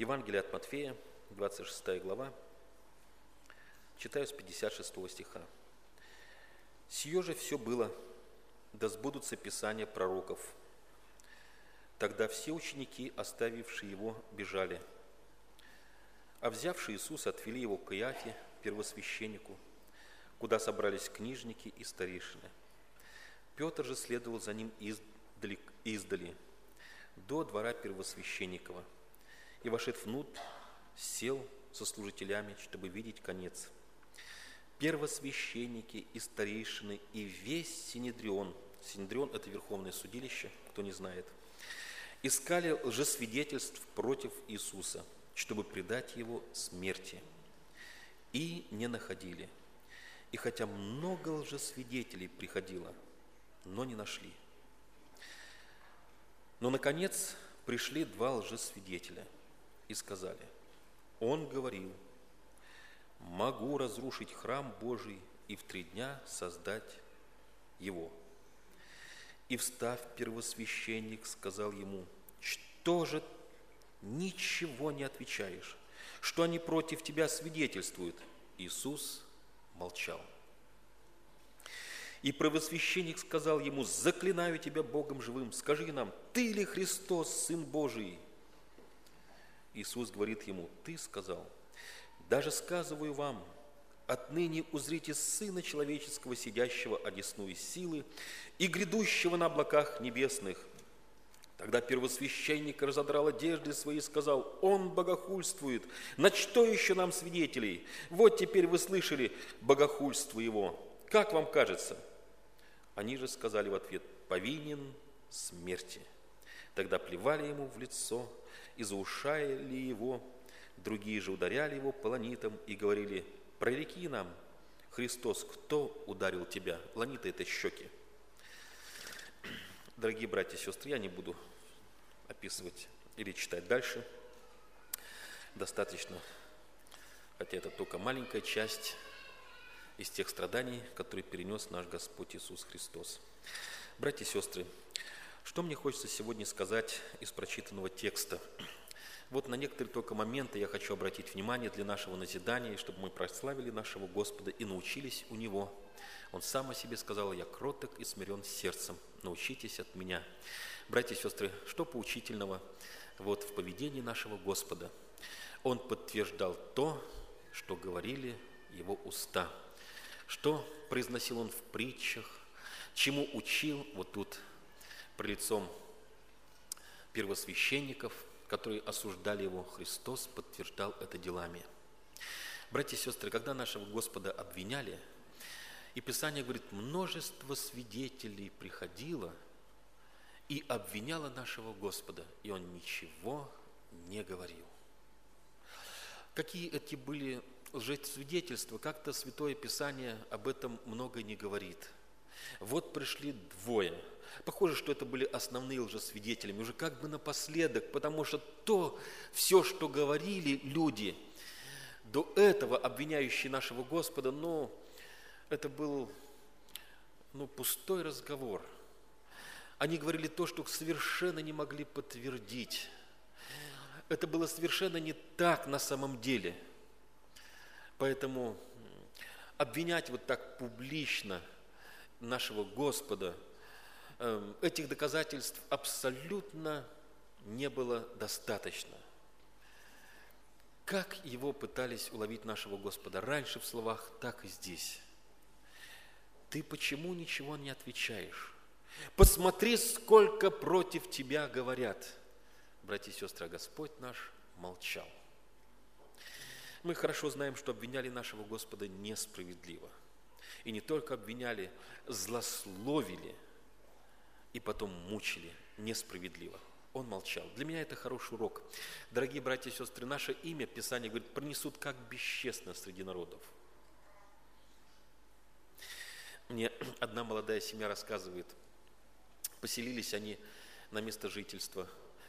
Евангелие от Матфея, 26 глава, читаю с 56 стиха. «Сие же все было, да сбудутся писания пророков. Тогда все ученики, оставившие его, бежали. А взявшие Иисуса, отвели его к Иафе, первосвященнику, куда собрались книжники и старейшины. Петр же следовал за ним издали до двора первосвященникова, и, вошед внутрь, сел со служителями, чтобы видеть конец. Первосвященники и старейшины и весь Синедрион, Синедрион – это Верховное судилище, кто не знает, искали лжесвидетельств против Иисуса, чтобы предать его смерти, и не находили. И хотя много лжесвидетелей приходило, но не нашли. Но, наконец, пришли два лжесвидетеля и сказали: Он говорил: могу разрушить храм Божий и в 3 дня создать его. И, встав, первосвященник сказал ему: что же ничего не отвечаешь? Что они против тебя свидетельствуют? Иисус молчал. И первосвященник сказал ему: заклинаю тебя Богом живым, скажи нам, ты ли Христос, Сын Божий? Иисус говорит ему: ты сказал. Даже сказываю вам, отныне узрите Сына Человеческого, сидящего одесную силы и грядущего на облаках небесных. Тогда первосвященник разодрал одежды свои и сказал: Он богохульствует, на что еще нам свидетелей? Вот теперь вы слышали богохульство его. Как вам кажется? Они же сказали в ответ: повинен смерти. Тогда плевали ему в лицо и заушаяли его. Другие же ударяли его полонитом и говорили: прореки нам, Христос, кто ударил тебя? Ланиты – это щеки. Дорогие братья и сестры, я не буду описывать или читать дальше. Достаточно, хотя это только маленькая часть из тех страданий, которые перенес наш Господь Иисус Христос. Братья и сестры, что мне хочется сегодня сказать из прочитанного текста? Вот на некоторые только моменты я хочу обратить внимание для нашего назидания, чтобы мы прославили нашего Господа и научились у Него. Он сам о себе сказал: «Я кроток и смирен сердцем, научитесь от меня». Братья и сестры, что поучительного вот в поведении нашего Господа? Он подтверждал то, что говорили Его уста, что произносил Он в притчах, чему учил вот тут при лицом первосвященников, которые осуждали Его. Христос подтверждал это делами. Братья и сестры, когда нашего Господа обвиняли, и Писание говорит, множество свидетелей приходило и обвиняло нашего Господа, и Он ничего не говорил. Какие эти были лжесвидетельства? Как-то Святое Писание об этом много не говорит. Вот пришли двое. Похоже, что это были основные лжесвидетели, уже как бы напоследок, потому что все, что говорили люди, до этого обвиняющие нашего Господа, это был пустой разговор. Они говорили то, что совершенно не могли подтвердить. Это было совершенно не так на самом деле. Поэтому обвинять вот так публично нашего Господа, этих доказательств абсолютно не было достаточно. Как его пытались уловить нашего Господа? Раньше в словах, так и здесь. Ты почему ничего не отвечаешь? Посмотри, сколько против тебя говорят. Братья и сестры, а Господь наш молчал. Мы хорошо знаем, что обвиняли нашего Господа несправедливо. И не только обвиняли, злословили и потом мучили несправедливо. Он молчал. Для меня это хороший урок. Дорогие братья и сестры, наше имя, Писание говорит, пронесут как бесчестно среди народов. Мне одна молодая семья рассказывает, поселились они на место жительства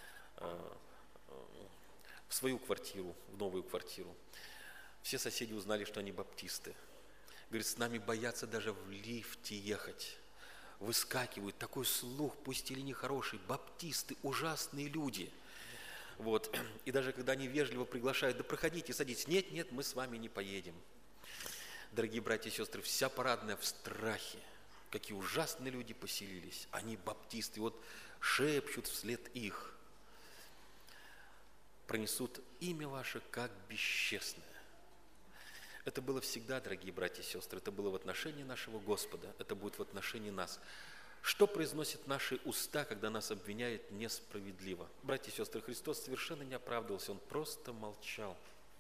в свою квартиру, в новую квартиру. Все соседи узнали, что они баптисты. Говорит, с нами боятся даже в лифте ехать. Выскакивают, такой слух пустили нехороший, баптисты, ужасные люди. Вот. И даже когда они вежливо приглашают, да проходите, садитесь. Нет, нет, мы с вами не поедем. Дорогие братья и сестры, вся парадная в страхе. Какие ужасные люди поселились. Они баптисты, вот шепчут вслед их. Пронесут имя ваше, как бесчестное. Это было всегда, дорогие братья и сестры, это было в отношении нашего Господа, это будет в отношении нас. Что произносят наши уста, когда нас обвиняют несправедливо? Братья и сестры, Христос совершенно не оправдывался, Он просто молчал.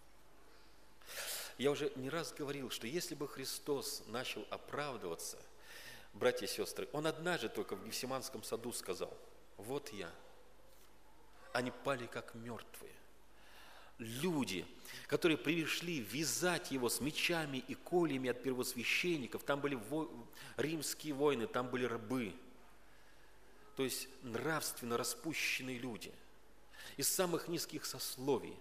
Я уже не раз говорил, что если бы Христос начал оправдываться, братья и сестры, Он однажды только в Гефсиманском саду сказал: вот я. Они пали как мертвые. Люди, которые пришли вязать Его с мечами и кольями от первосвященников, там были римские войны, там были рабы, то есть нравственно распущенные люди, из самых низких сословий.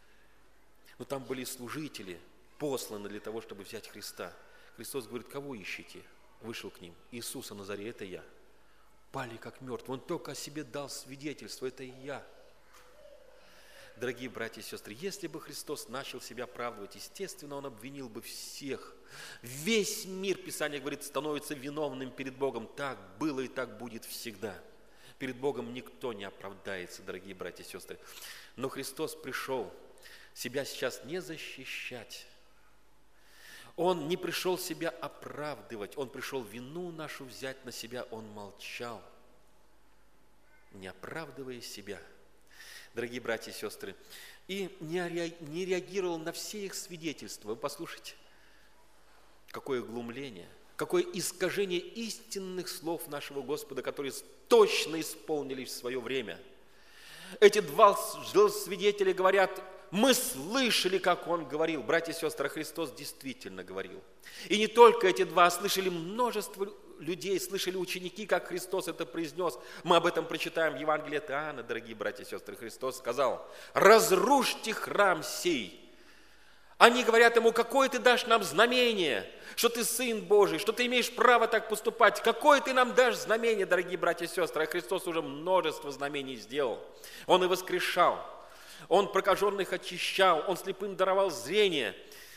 Но там были служители, посланы для того, чтобы взять Христа. Христос говорит: кого ищете? Вышел к ним: Иисуса Назарея, это я. Пали как мертвые. Он только о себе дал свидетельство: это я. Дорогие братья и сестры, если бы Христос начал себя оправдывать, естественно, Он обвинил бы всех. Весь мир, Писание говорит, становится виновным перед Богом. Так было и так будет всегда. Перед Богом никто не оправдается, дорогие братья и сестры. Но Христос пришел себя сейчас не защищать. Он не пришел себя оправдывать. Он пришел вину нашу взять на себя. Он молчал, не оправдывая себя. Дорогие братья и сестры, и не реагировал на все их свидетельства. Вы послушайте, какое глумление, какое искажение истинных слов нашего Господа, которые точно исполнились в свое время. Эти два свидетеля говорят: мы слышали, как Он говорил. Братья и сестры, Христос действительно говорил. И не только эти два, а слышали множество людей, слышали ученики, как Христос это произнес. Мы об этом прочитаем в Евангелии от Иоанна, дорогие братья и сестры. Христос сказал: разрушьте храм сей. Они говорят Ему: какое ты дашь нам знамение, что ты Сын Божий, что ты имеешь право так поступать? Какое ты нам дашь знамение, дорогие братья и сестры? А Христос уже множество знамений сделал. Он и воскрешал, Он прокаженных очищал, Он слепым даровал зрение.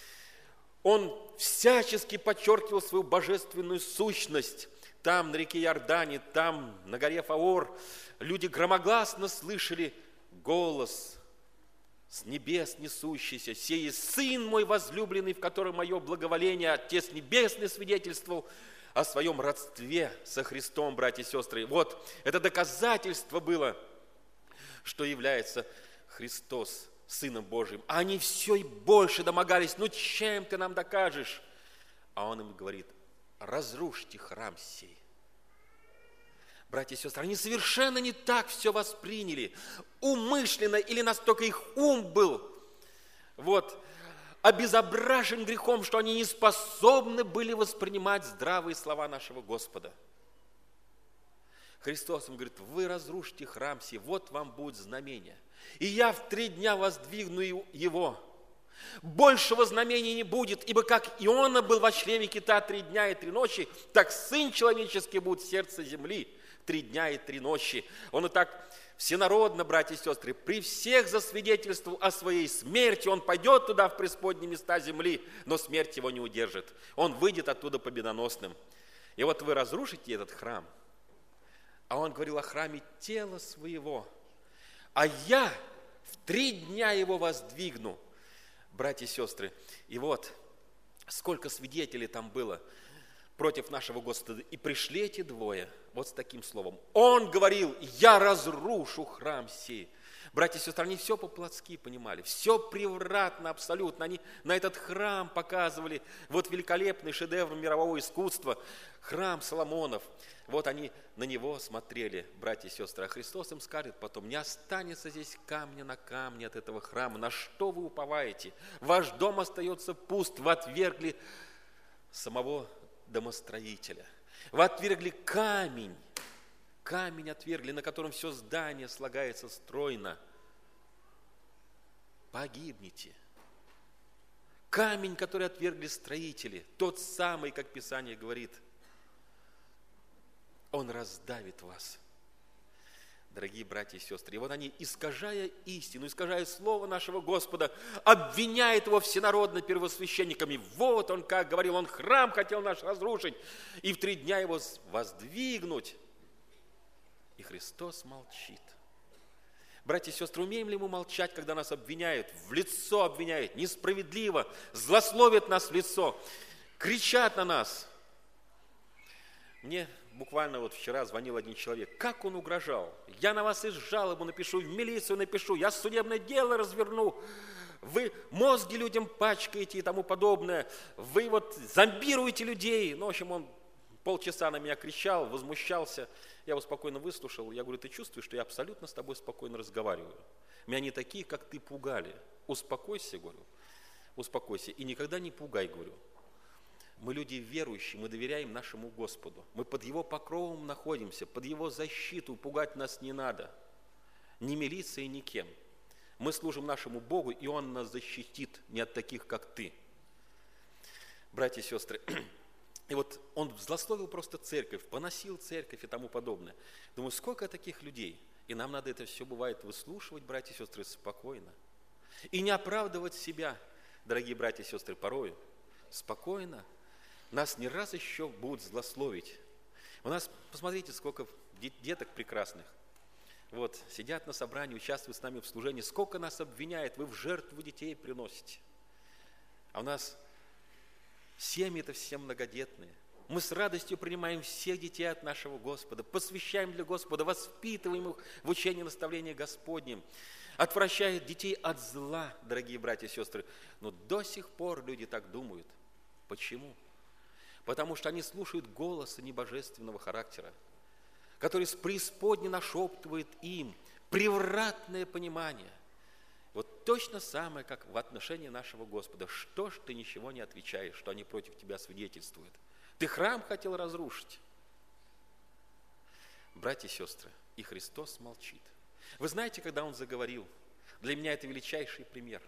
Он всячески подчеркивал свою божественную сущность. Там, на реке Иордане, там, на горе Фаор, люди громогласно слышали голос с небес несущийся: «Сей Сын мой возлюбленный, в котором мое благоволение». Отец Небесный свидетельствовал о своем родстве со Христом, братья и сестры. Вот это доказательство было, что является Христос Сыном Божьим. А они все и больше домогались: ну чем ты нам докажешь? А Он им говорит: разрушьте храм сей. Братья и сестры, они совершенно не так все восприняли. Умышленно или настолько их ум был обезображен грехом, что они не способны были воспринимать здравые слова нашего Господа. Христос им говорит: вы разрушите храм сей, вот вам будет знамение. И я в 3 дня воздвигну его. Большего знамения не будет, ибо как Иона был во чреве кита 3 дня и 3 ночи, так Сын Человеческий будет в сердце земли 3 дня и 3 ночи. Он и так всенародно, братья и сестры, при всех засвидетельствовал о своей смерти. Он пойдет туда, в преисподние места земли, но смерть его не удержит. Он выйдет оттуда победоносным. И вот вы разрушите этот храм. А Он говорил о храме тела своего. А я в 3 дня его воздвигну. Братья и сестры, и вот сколько свидетелей там было против нашего Господа. И пришли эти двое вот с таким словом. Он говорил: я разрушу храм сей. Братья и сестры, они все по-плотски понимали, все превратно абсолютно. Они на этот храм показывали вот великолепный шедевр мирового искусства, храм Соломонов. Вот они на него смотрели, братья и сестры. А Христос им скажет потом: не останется здесь камня на камне от этого храма. На что вы уповаете? Ваш дом остается пуст. Вы отвергли самого домостроителя. Вы отвергли камень. Камень отвергли, на котором все здание слагается стройно. Погибнете. Камень, который отвергли строители, тот самый, как Писание говорит, он раздавит вас. дорогие братья и сестры. И вот они, искажая истину, искажая слово нашего Господа, обвиняют его всенародно первосвященниками. Вот он как говорил, он храм хотел наш разрушить, и в 3 дня его воздвигнуть. И Христос молчит. Братья и сестры, умеем ли мы молчать, когда нас обвиняют, в лицо обвиняют, несправедливо, злословят нас в лицо, кричат на нас? Мне буквально вот вчера звонил один человек. Как он угрожал? Я на вас и жалобу напишу, в милицию напишу, я судебное дело разверну. Вы мозги людям пачкаете и тому подобное. Вы вот зомбируете людей. Ну, в общем, он полчаса на меня кричал, возмущался. Я его спокойно выслушал. Я говорю, ты чувствуешь, что я абсолютно с тобой спокойно разговариваю? Меня не такие, как ты, пугали. Успокойся, говорю. Успокойся. И никогда не пугай, говорю. Мы люди верующие, мы доверяем нашему Господу. Мы под Его покровом находимся, под Его защиту. Пугать нас не надо. Ни милицией, ни кем. Мы служим нашему Богу, и Он нас защитит не от таких, как ты. Братья и сестры, и вот он злословил просто церковь, поносил церковь и тому подобное. Думаю, сколько таких людей. И нам надо это все, бывает, выслушивать, братья и сестры, спокойно. И не оправдывать себя, дорогие братья и сестры, порою. Спокойно. Нас не раз еще будут злословить. У нас, посмотрите, сколько деток прекрасных. Вот, сидят на собрании, участвуют с нами в служении. Сколько нас обвиняет, вы в жертву детей приносите. А у нас семьи-то все многодетные. Мы с радостью принимаем всех детей от нашего Господа, посвящаем для Господа, воспитываем их в учении и наставлении Господнем, отвращая детей от зла, дорогие братья и сестры. Но до сих пор люди так думают. Почему? Потому что они слушают голоса небожественного характера, который с преисподней нашептывает им превратное понимание. Вот точно самое, как в отношении нашего Господа. Что ж ты ничего не отвечаешь, что они против тебя свидетельствуют? Ты храм хотел разрушить. Братья и сестры, и Христос молчит. Вы знаете, когда Он заговорил, для меня это величайший пример.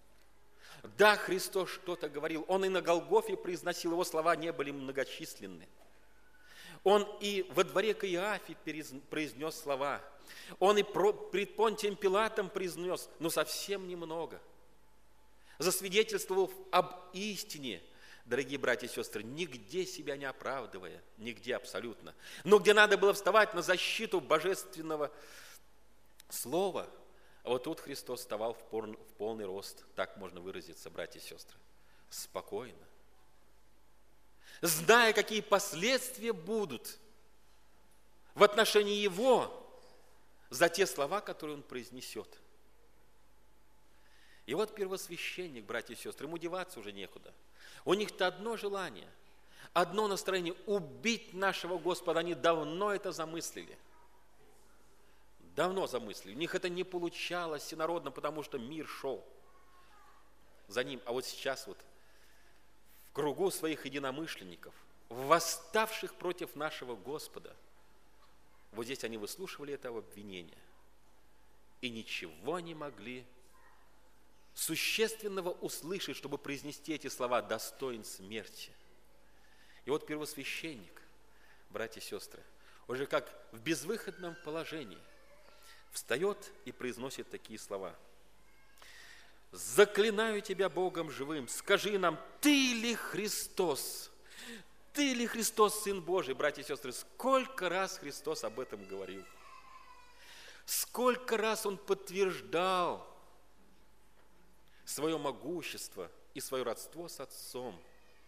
Да, Христос что-то говорил. Он и на Голгофе произносил, Его слова не были многочисленны. Он и во дворе Каиафе произнес слова. Он и пред Понтием Пилатом произнес, но совсем немного. Засвидетельствовав об истине, дорогие братья и сестры, нигде себя не оправдывая, нигде абсолютно. Но где надо было вставать на защиту божественного слова, вот тут Христос вставал в полный рост, так можно выразиться, братья и сестры, спокойно. Зная, какие последствия будут в отношении Его за те слова, которые Он произнесет. И вот первосвященник, братья и сестры, ему деваться уже некуда. У них-то одно желание, одно настроение – убить нашего Господа. Они давно это замыслили. Давно замыслили. У них это не получалось всенародно, потому что мир шел за ним. А вот сейчас вот в кругу своих единомышленников, восставших против нашего Господа, вот здесь они выслушивали этого обвинения и ничего не могли существенного услышать, чтобы произнести эти слова «достоин смерти». И вот первосвященник, братья и сестры, уже как в безвыходном положении встает и произносит такие слова. «Заклинаю Тебя Богом живым, скажи нам, Ты ли Христос? Ты ли Христос, Сын Божий?» Братья и сестры, сколько раз Христос об этом говорил? Сколько раз Он подтверждал свое могущество и свое родство с Отцом?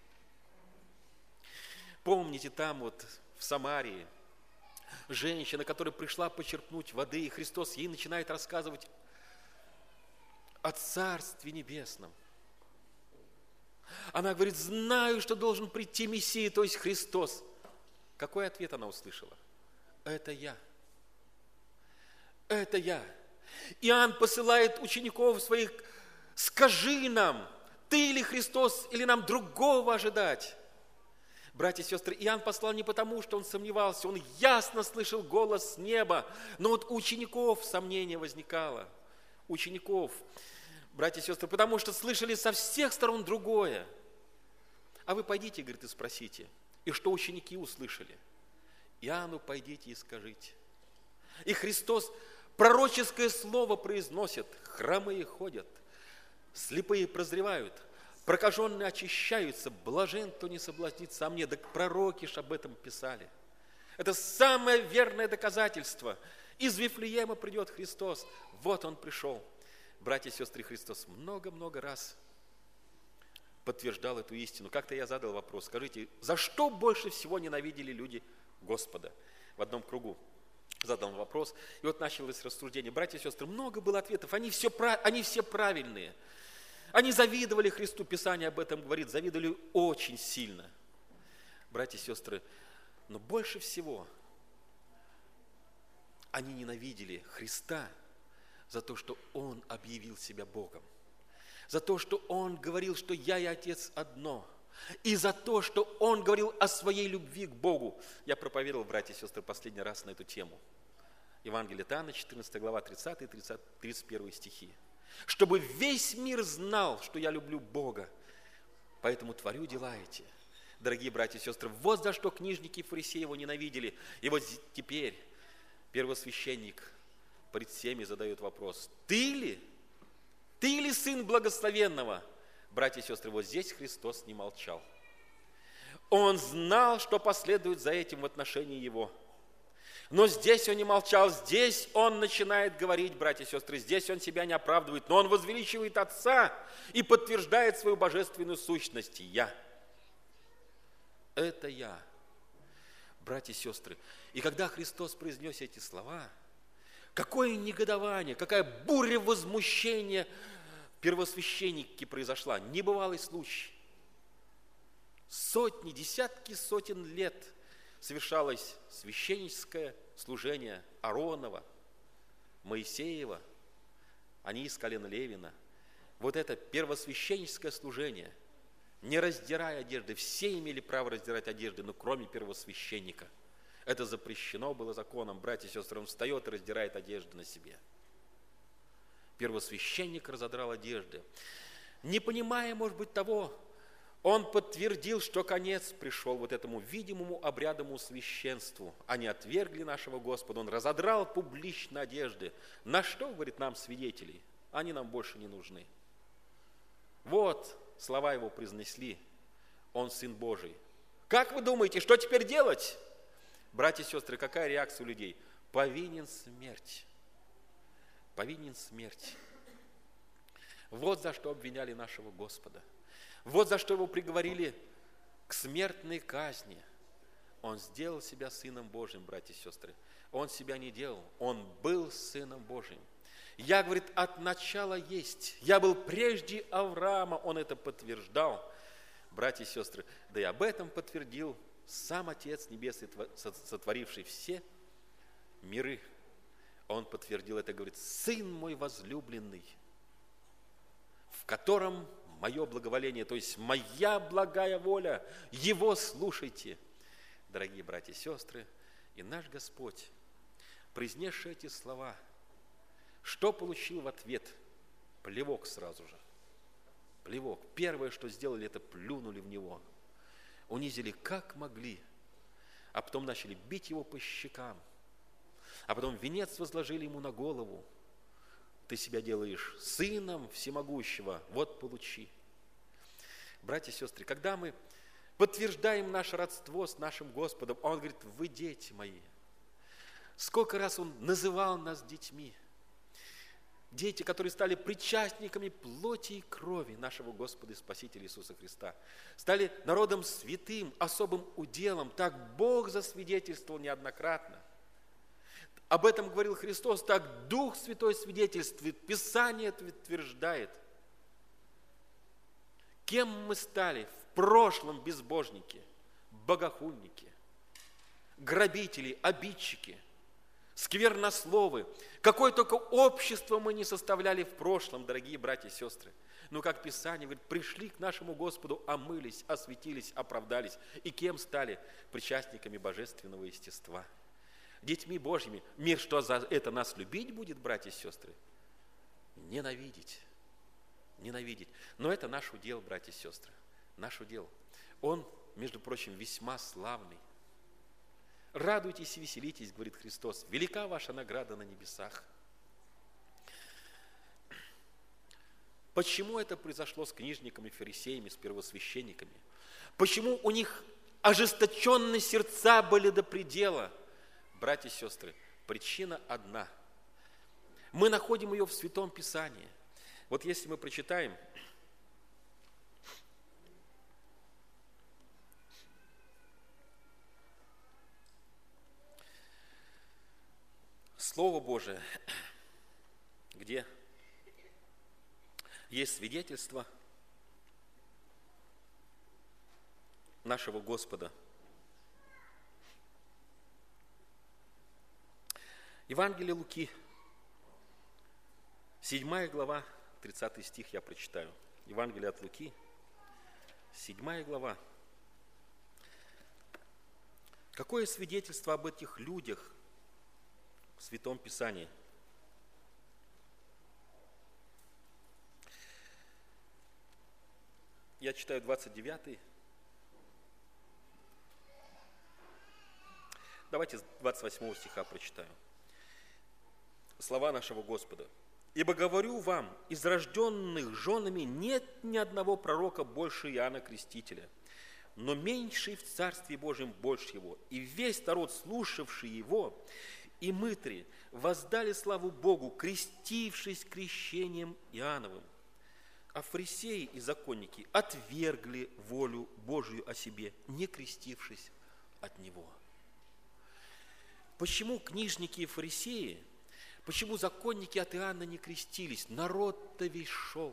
Помните, там вот в Самарии женщина, которая пришла почерпнуть воды, и Христос ей начинает рассказывать о Царстве Небесном. Она говорит, знаю, что должен прийти Мессия, то есть Христос. Какой ответ она услышала? Это я. Это я. Иоанн посылает учеников своих, скажи нам, ты ли Христос, или нам другого ожидать? Братья и сестры, Иоанн послал не потому, что он сомневался, он ясно слышал голос с неба, но вот у учеников сомнение возникало. Учеников, братья и сестры, потому что слышали со всех сторон другое. А вы пойдите, говорит, и спросите, и что ученики услышали? Иоанну пойдите и скажите. И Христос пророческое слово произносит. Хромые ходят, слепые прозревают, прокаженные очищаются, блажен, кто не соблазнится о мне. Так пророки ж об этом писали. Это самое верное доказательство. Из Вифлеема придет Христос. Вот Он пришел. Братья и сестры, Христос много-много раз подтверждал эту истину. Как-то я задал вопрос, скажите, за что больше всего ненавидели люди Господа? В одном кругу задал вопрос, и вот началось рассуждение. Братья и сестры, много было ответов, они все правильные. Они завидовали Христу, Писание об этом говорит, завидовали очень сильно. Братья и сестры, но больше всего они ненавидели Христа за то, что Он объявил себя Богом, за то, что Он говорил, что я и Отец одно, и за то, что Он говорил о своей любви к Богу. Я проповедовал, братья и сестры, последний раз на эту тему. Евангелие от Иоанна, 14 глава, 30 и 31 стихи. Чтобы весь мир знал, что я люблю Бога, поэтому творю дела эти. Дорогие братья и сестры, вот за что книжники и фарисеи Его ненавидели. И вот теперь первосвященник пред всеми задает вопрос: Ты ли Сын Благословенного? Братья и сестры, вот здесь Христос не молчал. Он знал, что последует за этим в отношении Его. Но здесь Он не молчал, здесь Он начинает говорить, братья и сестры, здесь Он себя не оправдывает, но Он возвеличивает Отца и подтверждает свою божественную сущность. Я. Это я. Братья и сестры, и когда Христос произнес эти слова, какое негодование, какая буря возмущения в первосвященнике произошла. Небывалый случай. Сотни, десятки сотен лет совершалось священническое служение Ааронова, Моисеева, они из колена Левина. Вот это первосвященническое служение, не раздирая одежды, все имели право раздирать одежды, но кроме первосвященника. Это запрещено было законом. Братья и сестры, он встает и раздирает одежды на себе. Первосвященник разодрал одежды. Не понимая, может быть, того, он подтвердил, что конец пришел вот этому видимому обрядовому священству. Они отвергли нашего Господа, он разодрал публично одежды. На что, говорит, нам свидетелей? Они нам больше не нужны. Вот слова его произнесли, он Сын Божий. Как вы думаете, что теперь делать? Братья и сестры, какая реакция у людей? Повинен смерть. Повинен смерть. Вот за что обвиняли нашего Господа. Вот за что его приговорили к смертной казни. Он сделал себя Сыном Божьим, братья и сестры. Он себя не делал, он был Сыном Божьим. Я, говорит, от начала есть. Я был прежде Авраама, он это подтверждал. Братья и сестры, да и об этом подтвердил сам Отец Небесный, сотворивший все миры. Он подтвердил это, говорит, Сын мой возлюбленный, в котором мое благоволение, то есть моя благая воля, Его слушайте. Дорогие братья и сестры, и наш Господь, произнесший эти слова, что получил в ответ? Плевок сразу же. Плевок. Первое, что сделали, это плюнули в Него. Унизили как могли, а потом начали бить Его по щекам, а потом венец возложили Ему на голову. Ты себя делаешь сыном всемогущего, вот получи. Братья и сестры, когда мы подтверждаем наше родство с нашим Господом, Он говорит, вы дети мои. Сколько раз Он называл нас детьми. Дети, которые стали причастниками плоти и крови нашего Господа и Спасителя Иисуса Христа. Стали народом святым, особым уделом. Так Бог засвидетельствовал неоднократно. Об этом говорил Христос, так Дух Святой свидетельствует, Писание утверждает. Кем мы стали в прошлом безбожники, богохульники, грабители, обидчики, сквернословы. Какое только общество мы не составляли в прошлом, дорогие братья и сестры. Но, как Писание говорит, пришли к нашему Господу, омылись, осветились, оправдались. И кем стали? Причастниками божественного естества. Детьми Божьими. Мир что за это нас любить будет, братья и сестры? Ненавидеть. Ненавидеть. Но это наш удел, братья и сестры. Наш удел. Он, между прочим, весьма славный. Радуйтесь и веселитесь, говорит Христос. Велика ваша награда на небесах. Почему это произошло с книжниками, фарисеями, с первосвященниками? Почему у них ожесточенные сердца были до предела? Братья и сестры, причина одна. Мы находим ее в Святом Писании. Вот если мы прочитаем Слово Божие, где есть свидетельство нашего Господа. Евангелие Луки, 7 глава, 30 стих я прочитаю. Евангелие от Луки, 7 глава. Какое свидетельство об этих людях в Святом Писании? Я читаю 29. Давайте с 28 стиха прочитаю. Слова нашего Господа. «Ибо говорю вам, из рожденных женами нет ни одного пророка больше Иоанна Крестителя, но меньший в Царстве Божьем больше его. И весь народ, слушавший его, и мытари воздали славу Богу, крестившись крещением Иоанновым. А фарисеи и законники отвергли волю Божию о себе, не крестившись от Него». Почему книжники и фарисеи, почему законники от Иоанна не крестились? Народ-то весь шел.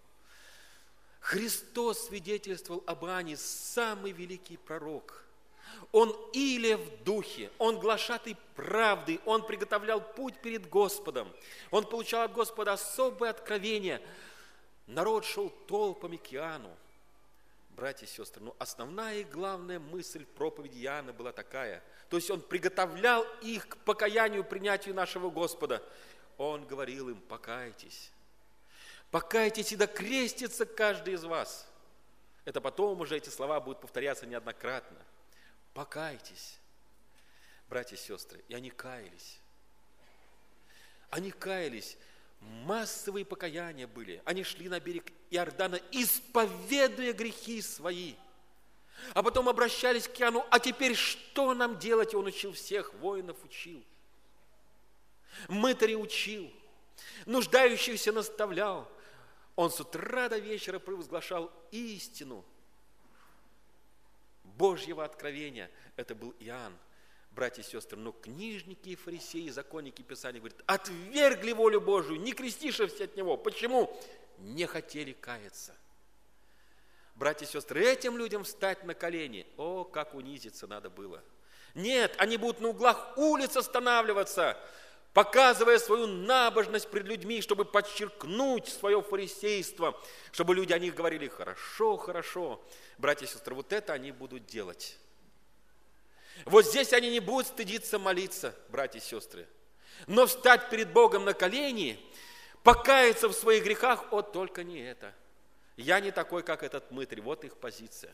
Христос свидетельствовал об Иоанне, самый великий пророк. Он Илия в духе, он глашатый правды, он приготовлял путь перед Господом, он получал от Господа особое откровение. Народ шел толпами к Иоанну. Братья и сестры, но основная и главная мысль проповеди Иоанна была такая. То есть он приготовлял их к покаянию, принятию нашего Господа. Он говорил им: покайтесь. Покайтесь, и да крестится каждый из вас. Это потом уже эти слова будут повторяться неоднократно. Покайтесь, братья и сестры. И они каялись. Они каялись. Массовые покаяния были. Они шли на берег Иордана, исповедуя грехи свои. А потом обращались к Иоанну: а теперь что нам делать? И он учил всех, воинов учил, мытарей учил, нуждающихся наставлял. Он с утра до вечера провозглашал истину Божьего откровения. Это был Иоанн. Братья и сестры, но книжники и фарисеи, законники Писания говорят: отвергли волю Божию, не крестившись от Него. Почему? Не хотели каяться. Братья и сестры, этим людям встать на колени, о, как унизиться надо было. Нет, они будут на углах улиц останавливаться, показывая свою набожность пред людьми, чтобы подчеркнуть свое фарисейство, чтобы люди о них говорили: хорошо, хорошо. Братья и сестры, вот это они будут делать. Вот здесь они не будут стыдиться молиться, братья и сестры. Но встать перед Богом на колени, покаяться в своих грехах, о, только не это. Я не такой, как этот мытарь, вот их позиция.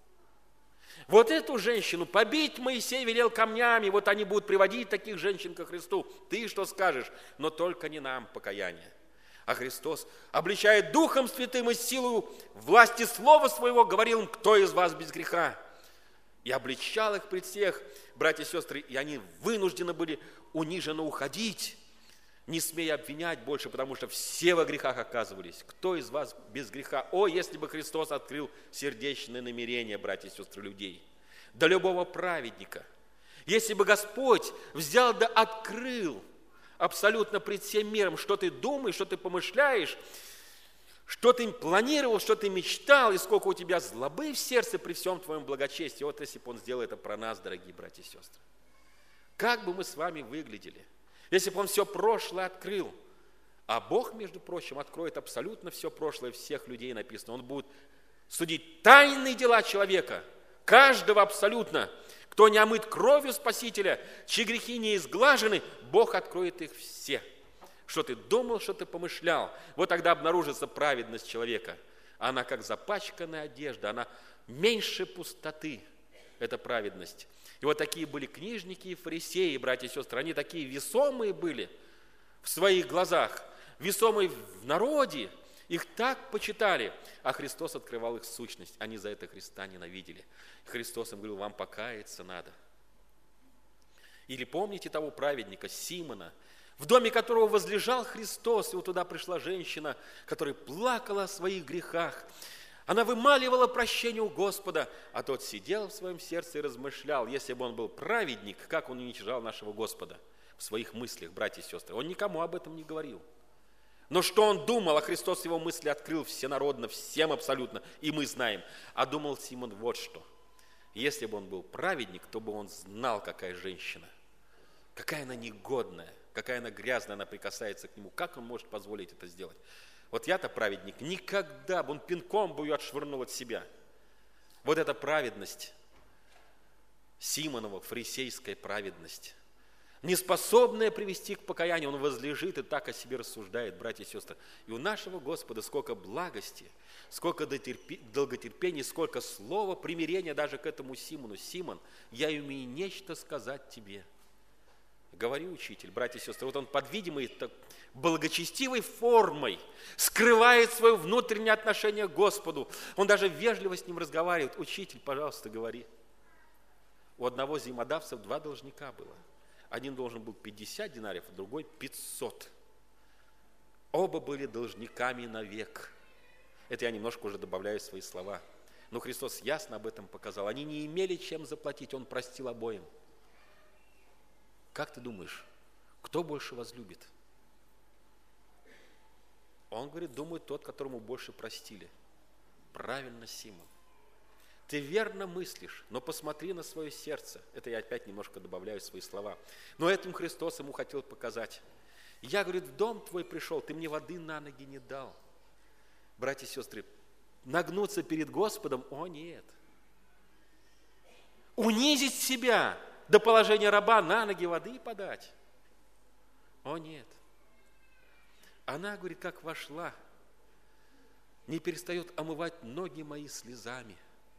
Вот эту женщину побить Моисей велел камнями, вот они будут приводить таких женщин ко Христу. Ты что скажешь? Но только не нам покаяние. А Христос, обличая Духом Святым и силою власти Слова Своего, говорил им: кто из вас без греха? И обличал их пред всех, братья и сестры, и они вынуждены были униженно уходить, не смея обвинять больше, потому что все во грехах оказывались. Кто из вас без греха? О, если бы Христос открыл сердечное намерение, братья и сестры, людей, до любого праведника. Если бы Господь взял да открыл абсолютно пред всем миром, что ты думаешь, что ты помышляешь, что ты планировал, что ты мечтал, и сколько у тебя злобы в сердце при всем твоем благочестии. Вот если бы Он сделал это про нас, дорогие братья и сестры. Как бы мы с вами выглядели, если бы Он все прошлое открыл? А Бог, между прочим, откроет абсолютно все прошлое всех людей, написано. Он будет судить тайные дела человека, каждого абсолютно. Кто не омыт кровью Спасителя, чьи грехи не изглажены, Бог откроет их все. Что ты думал, что ты помышлял, вот тогда обнаружится праведность человека. Она как запачканная одежда, она меньше пустоты, это праведность. И И вот такие были книжники и фарисеи, братья и сестры. Они такие весомые были в своих глазах, весомые в народе. Их так почитали, а Христос открывал их сущность. Они за это Христа ненавидели. Христос им говорил: вам покаяться надо. Или помните того праведника Симона, в доме которого возлежал Христос, и вот туда пришла женщина, которая плакала о своих грехах. Она вымаливала прощение у Господа, а тот сидел в своем сердце и размышлял: если бы он был праведник, как он уничижал нашего Господа в своих мыслях, братья и сестры. Он никому об этом не говорил. Но что он думал, а Христос его мысли открыл всенародно, всем абсолютно, и мы знаем. А думал Симон вот что: если бы он был праведник, то бы он знал, какая женщина, какая она негодная, какая она грязная, она прикасается к нему, как он может позволить это сделать. Вот я-то праведник, никогда бы он пинком бы ее отшвырнул от себя. Вот эта праведность, Симонова, фарисейская праведность, неспособная привести к покаянию, он возлежит и так о себе рассуждает, братья и сестры. И у нашего Господа сколько благости, сколько долготерпения, сколько слова примирения даже к этому Симону. Симон, я имею нечто сказать тебе. Говори, учитель, братья и сестры. Вот он под видимой благочестивой формой скрывает свое внутреннее отношение к Господу. Он даже вежливо с ним разговаривает. Учитель, пожалуйста, говори. У одного взаимодавца 2 должника было. Один должен был 50 динариев, а другой 500. Оба были должниками навек. Это я немножко уже добавляю свои слова. Но Христос ясно об этом показал. Они не имели чем заплатить, Он простил обоим. Как ты думаешь, кто больше возлюбит? Он говорит, думает тот, которому больше простили. Правильно, Симон. Ты верно мыслишь, но посмотри на свое сердце. Это я опять немножко добавляю свои слова. Но этим Христос ему хотел показать. Я, говорит, в дом твой пришел, ты мне воды на ноги не дал. Братья и сестры, нагнуться перед Господом, о нет. Унизить себя до положения раба, на ноги воды подать. О нет. Она, говорит, как вошла, не перестает омывать ноги мои слезами.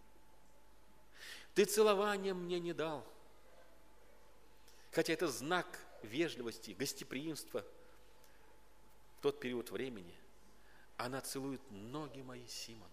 Ты целования мне не дал. Хотя это знак вежливости, гостеприимства в тот период времени. Она целует ноги мои, Симон.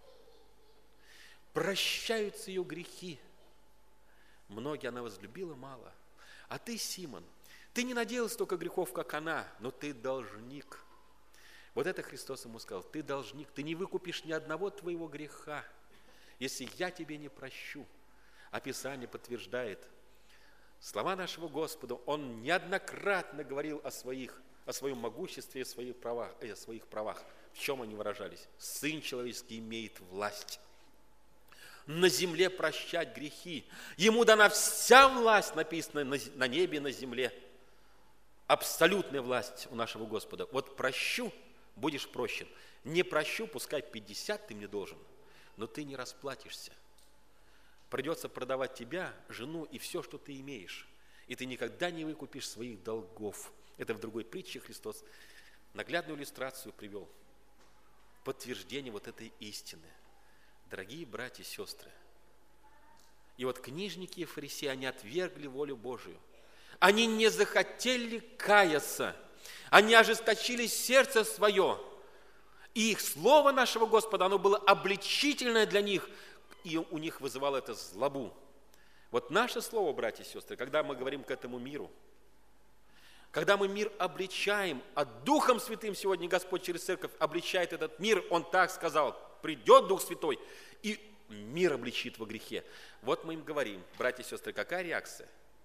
Прощаются ее грехи. Многие она возлюбила мало. А ты, Симон, ты не наделал столько грехов, как она, но ты должник. Вот это Христос ему сказал. Ты должник, ты не выкупишь ни одного твоего греха, если я тебе не прощу. А Писание подтверждает слова нашего Господа. Он неоднократно говорил о своем могуществе и о своих правах. В чем они выражались? Сын человеческий имеет власть на земле прощать грехи. Ему дана вся власть, написано, на небе и на земле. Абсолютная власть у нашего Господа. Вот прощу, будешь прощен. Не прощу, пускай 50 ты мне должен, но ты не расплатишься. Придется продавать тебя, жену и все, что ты имеешь. И ты никогда не выкупишь своих долгов. Это в другой притче Христос наглядную иллюстрацию привел. Подтверждение вот этой истины. Дорогие братья и сестры, и вот книжники и фарисеи, они отвергли волю Божию. Они не захотели каяться. Они ожесточили сердце свое. И их слово нашего Господа, оно было обличительное для них, и у них вызывало это злобу. Вот наше слово, братья и сестры, когда мы говорим к этому миру, когда мы мир обличаем, а Духом Святым сегодня Господь через церковь обличает этот мир, Он так сказал, придет Дух Святой, и мир обличит во грехе. Вот мы им говорим, братья и сестры, какая реакция?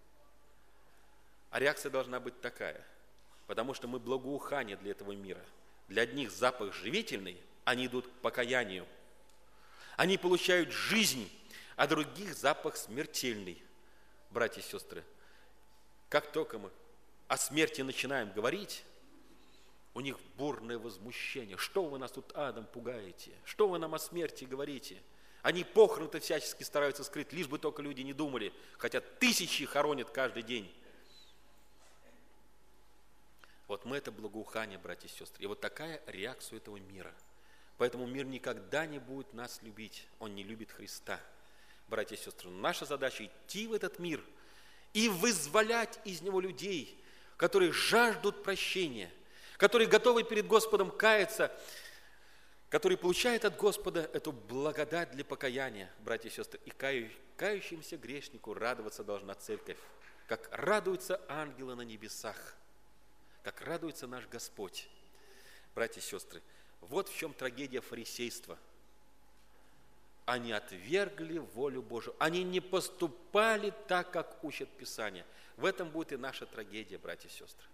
А реакция должна быть такая, потому что мы благоухание для этого мира. Для одних запах живительный, они идут к покаянию. Они получают жизнь, а других запах смертельный. Братья и сестры, как только мы о смерти начинаем говорить, у них бурное возмущение. Что вы нас тут адом пугаете? Что вы нам о смерти говорите? Они похороны-то всячески стараются скрыть, лишь бы только люди не думали, хотя тысячи хоронят каждый день. Вот мы это благоухание, братья и сестры. И вот такая реакция этого мира. Поэтому мир никогда не будет нас любить. Он не любит Христа. братья и сестры. Наша задача идти в этот мир и вызволять из него людей, которые жаждут прощения, которые готовы перед Господом каяться, которые получают от Господа эту благодать для покаяния, братья и сестры. И кающимся грешнику радоваться должна церковь, как радуются ангелы на небесах, как радуется наш Господь. Братья и сестры, вот в чем трагедия фарисейства. Они отвергли волю Божию. Они не поступали так, как учат Писание. В этом будет и наша трагедия, братья и сестры.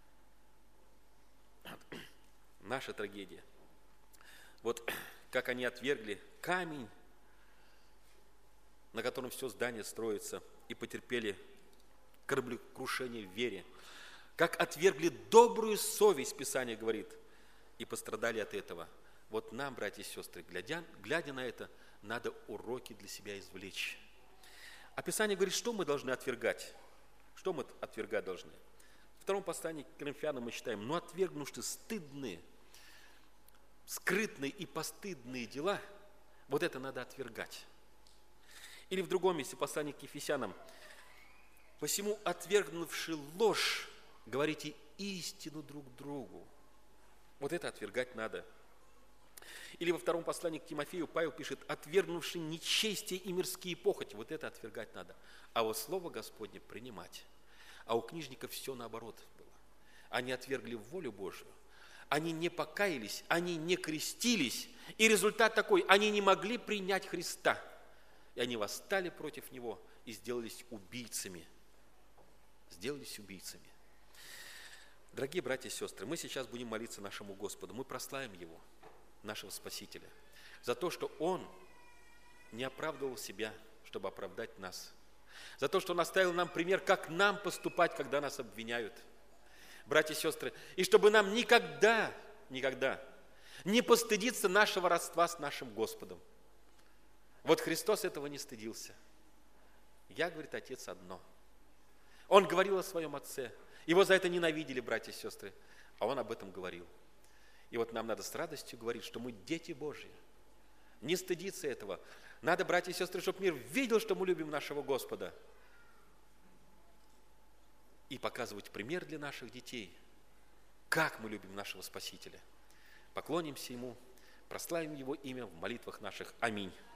Наша трагедия. Вот как они отвергли камень, на котором все здание строится, и потерпели кораблекрушение в вере. Как отвергли добрую совесть, Писание говорит, и пострадали от этого. Вот нам, братья и сестры, глядя на это, надо уроки для себя извлечь. А Писание говорит, что мы должны отвергать? Что мы отвергать должны? В втором послании к Коринфянам мы читаем: «Но отвергнувши стыдные, скрытные и постыдные дела, вот это надо отвергать». Или в другом месте послания к Ефесянам: «Посему, отвергнувши ложь, говорите истину друг другу». Вот это отвергать надо. Или во втором послании к Тимофею Павел пишет: «Отвергнувши нечестие и мирские похоти». Вот это отвергать надо. А вот Слово Господне принимать. А у книжников все наоборот было. Они отвергли волю Божию. Они не покаялись, они не крестились. И результат такой: они не могли принять Христа. И они восстали против Него и сделались убийцами. Сделались убийцами. Дорогие братья и сестры, мы сейчас будем молиться нашему Господу. Мы прославим Его, нашего Спасителя, за то, что Он не оправдывал себя, чтобы оправдать нас. За то, что Он оставил нам пример, как нам поступать, когда нас обвиняют. Братья и сестры, и чтобы нам никогда не постыдиться нашего родства с нашим Господом. Вот Христос этого не стыдился. Я, говорит, Отец одно. Он говорил о своем Отце. Его за это ненавидели, братья и сестры, а Он об этом говорил. И вот нам надо с радостью говорить, что мы дети Божьи. Не стыдиться этого. Надо, братья и сестры, чтобы мир видел, что мы любим нашего Господа. И показывать пример для наших детей, как мы любим нашего Спасителя. Поклонимся Ему, прославим Его имя в молитвах наших. Аминь.